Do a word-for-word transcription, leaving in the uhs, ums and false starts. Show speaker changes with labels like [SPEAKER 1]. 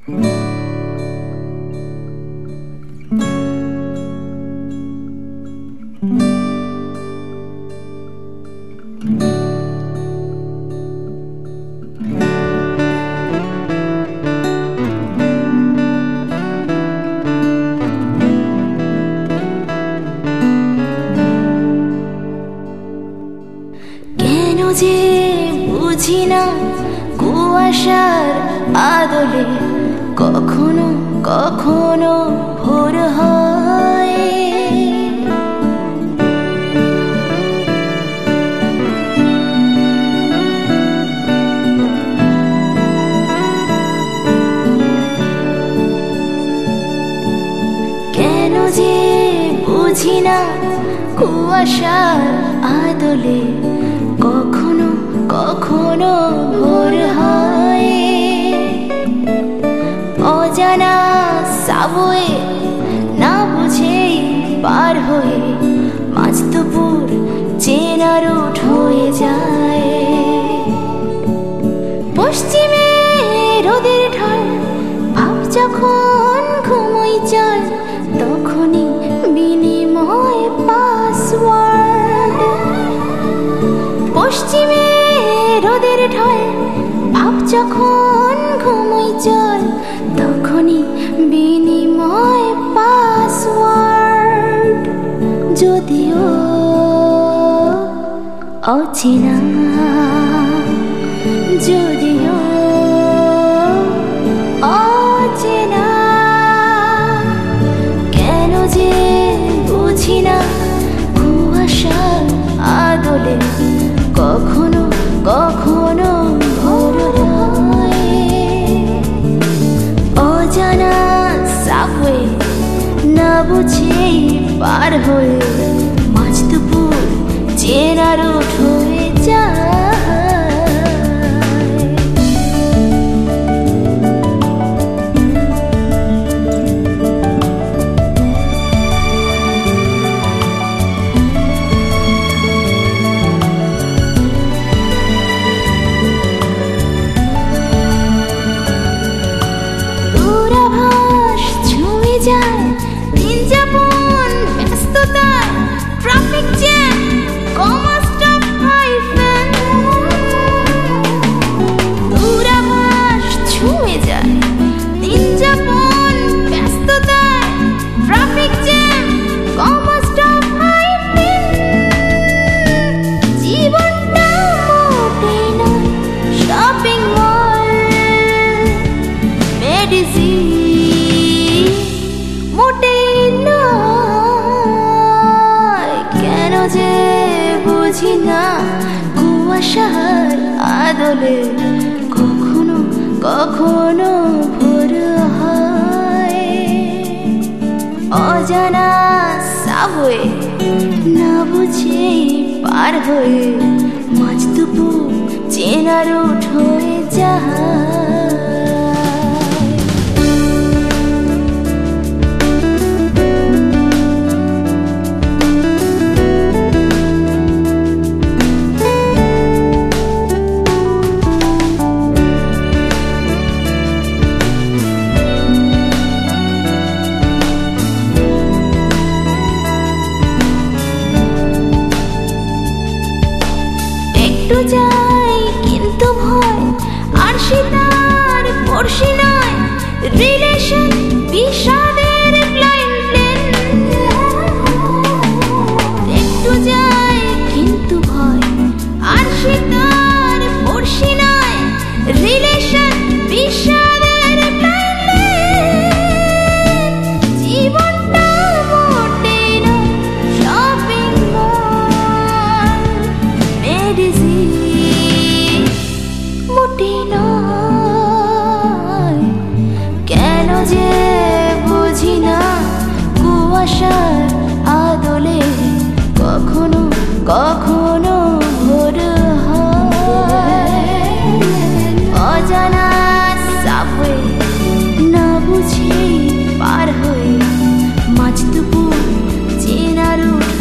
[SPEAKER 1] যে বুঝি না কুয়াশার আদলে কখনো কখনো ভোর হয়। কেন যে বুঝি না কুয়াশার আদলে কখনো কখনো ভোর হয়। অজানা সাবওয়ে না বুঝেই পার হয়ে মাঝদুপুর চেনা রুট হয়ে যায়। পশ্চিমে রোদের ঢাল ভাব যখন ঘুমোই যায় তখনই বিনিময় পাসওয়ার্ড। পশ্চিমে রোদের ঢল ভাব যখন ঘুমোই চল তখনই বিনিময় পাসওয়ার্ড। যদিও অচেনা, যদিও অচেনা, কেন যে বুঝি না কুয়াশার আদলে কখনো কখনো ভোর হয়। অজানা সাবওয়ে না বুঝেই পার হয়ে মাঝদুপুর চেনা রুট হয়ে যায়। বুঝি না কুয়াশার আদলে কখনো কখনো ভোর হয়। অজানা সাবওয়ে না বুঝেই পার হয়ে মাঝদুপুর চেনা রুট হয়ে যায়। যাই কিন্তু ভয় আর সীতার পড়শি নয় রিলেশন বিষাদের ব্লাইন্ড প্লেন। একটু যাই কিন্তু ভয় আর সীতার পড়শি নয় রিলেশন বিষাদের ব্লাইন্ড প্লেন। জীবনটা মোটে নয় শপিং মল মেডিসিন, মোটে নয়। কেন যে বুঝি না কুয়াশার আদলে কখনো কখনো ভোর হয়। অজানা সাবওয়ে না বুঝি পার হয়ে মাঝদুপুর চেনা রুট